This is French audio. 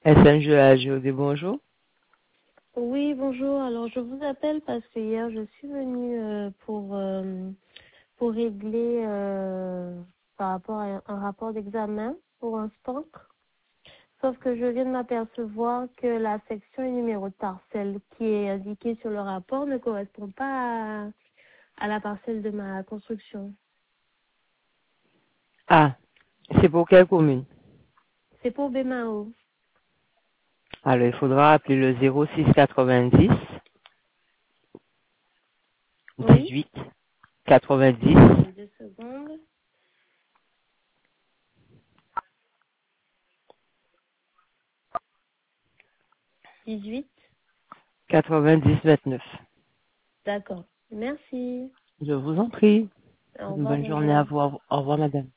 SNG AGOD, bonjour. Oui, bonjour. Alors, je vous appelle parce que hier, je suis venue pour régler par rapport à un rapport d'examen pour un stock. Sauf que je viens de m'apercevoir que la section et numéro de parcelle qui est indiquée sur le rapport ne correspond pas à la parcelle de ma construction. Ah, c'est pour quelle commune? C'est pour Bémao. Alors, il faudra appeler le 06 90 Oui. 18 90 Attendez 2 secondes. 18. 90 29. D'accord. Merci. Je vous en prie. Au Une revoir, bonne journée à bonjour. vous. Au revoir, madame.